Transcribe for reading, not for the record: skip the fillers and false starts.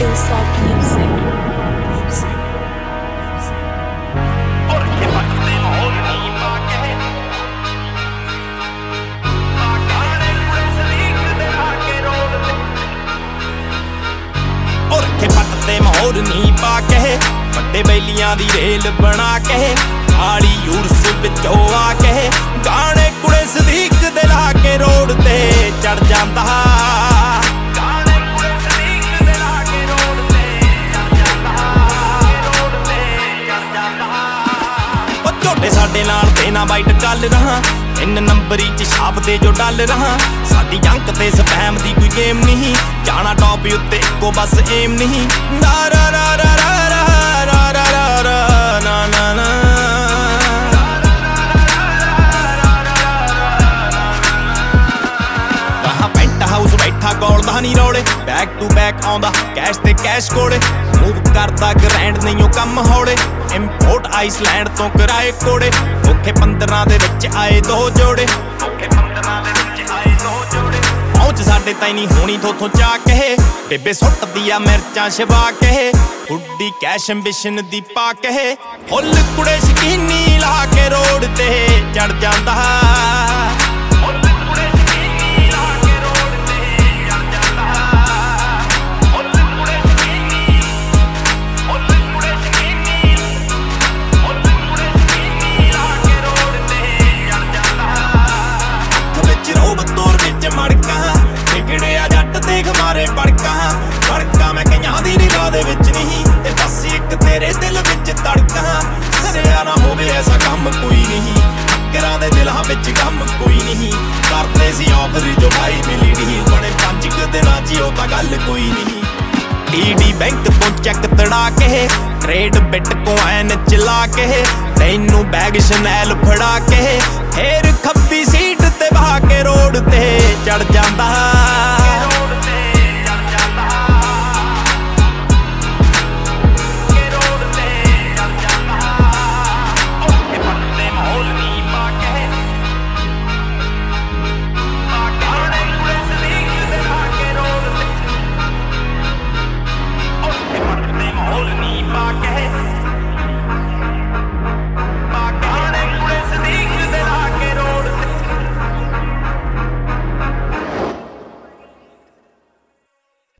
Hillside Music. ਪੱਟਦੇ ਮੋਰ ਨੀ ਪਾ ਕੇ ਵੱਡੇ ਬੈਲੀਆਂ ਦੀ ਰੇਲ ਬਣਾ ਕੇ ਆੜੀ ਯੂਰਸ ਵਿੱਚੋਂ ਆ ਕੇ ਗਾਣੇ ਕੁੜੇ ਸਦੀਕ ਦੇ ਲਾ ਕੇ ਰੋਡ ਤੇ ਚੜ ਜਾਂਦਾ ਗਾਣੇ ਕੁੜੇ ਸਦੀਕ ਦੇ ਲਾ ਕੇ ਰੋਡ ਤੇ ਚੜ ਜਾਂਦਾ ਰੋਡ ਤੇ ਚੜ ਜਾਂਦਾ ਉਹ ਝੋਟੇ ਸਾਡੇ ਨਾਲ ਤੇ ਨਾ ਵਾਈਟ ਗੱਲ ਰਹਾ 3 ਨੰਬਰੀ ਚ ਛਾਪਦੇ ਜੋ ਡੱਲ ਰਹਾ ਸਾਡੀ ਜੰਕ ਤੇ ਸਪੈਮ ਦੀ ਕੋਈ ਗੇਮ ਨਹੀਂ ਜਾਣਾ ਟੌਪ ਉੱਤੇ ਇੱਕੋ ਬਸ ਏਮ ਨਹੀਂ ਨਾ ਰਾ ਰਾ ਰਾ ਰਾ ਰਾ ਰਾ ਰਾ ਰਾ ਨਾ ਨਾ ਨਾ ਕਹਾਂ ਪੈਂਟ ਹਾਊਸ ਬੈਠਾ ਗੋਲਦਾ ਨਹੀਂ ਰੋਲੇ ਬੈਕ ਟੂ ਬੈਕ ਆਉਂਦਾ ਕੈਸ਼ ਤੇ ਕੈਸ਼ ਕੋੜੇ ਮੂਵ ਕਰਦਾ ਗ੍ਰੈਂਡ ਨਹੀਂ ਉਹ ਕੰਮ ਹੌਲੇ ਇੰਪੋਰਟ ਆਈਸਲੈਂਡ ਤੋਂ ਕਰਾਏ ਕੋੜੇ ਔਖੇ 15 ਦੇ ਵਿੱਚ ਆਏ 2 ਜੋੜੇ ਔਖੇ 15 ਦੇ ਵਿੱਚ ਆਏ 2 ਜੋੜੇ ਪਹੁੰਚ ਸਾਡੇ ਤਾਈ ਨਹੀਂ ਹੋਣੀ ਥੋਥੋਂ ਚਾ ਕੇ ਬੇਬੇ ਸੁੱਟਦੀ ਆ ਮਿਰਚਾਂ ਛਵਾ ਕੇ ਹੁੱਡੀ ਕੈਸ਼ ਐਂਬੀਸ਼ਨ ਦੀ ਪਾ ਕੇ ਫੁੱਲ ਕੁੜੇ ਸ਼ਕੀਨੀ ਲਾ ਕੇ ਰੋਡ ਤੇ ਚੜ ਜਾਂਦਾ ਵਿਗੜਿਆ ਜੱਟ ਦੇਖ ਮਾਰੇ ਬੜਕਾ ਮੈਂ ਕਈਆਂ ਦੀ ਨਿਗਾਹ ਦੇ ਵਿੱਚ ਨਹੀਂ ਤੇ ਬਸ ਇੱਕ ਤੇਰੇ ਦਿਲ ਵਿੱਚ ਧੜਕਾਂ ਸਰਿਆ ਨਾ ਹੋਵੇ ਐਸਾ ਕੰਮ ਕੋਈ ਨਹੀਂ ਕਰਾਂ ਦੇ ਦਿਲਾਂ ਵਿੱਚ ਗਮ ਕੋਈ ਨਹੀਂ ਕਰਦੇ ਸੀ ਆਖਰੀ ਜੋ ਭਾਈ ਮਿਲੀ ਨਹੀਂ ਬਣੇ 5 ਦਿਨਾਂ 'ਚ ਉਹ ਤਾਂ ਗੱਲ ਕੋਈ ਨਹੀਂ ਈਡੀ ਬੈਂਕ ਤੋਂ ਚੈੱਕ ਤੜਾ ਕੇ ਟ੍ਰੇਡ ਬਿਟਕੋਇਨ ਚਲਾ ਕੇ ਤੈਨੂੰ ਬੈਗ ਸ਼ਨੈਲ ਫੜਾ ਕੇ ਫੇਰ ਖੱਬੀ ਸੀਟ ਤੇ ਬਹਾ ਕੇ ਰੋਡ ਤੇ ਚੜ ਜਾਂਦਾ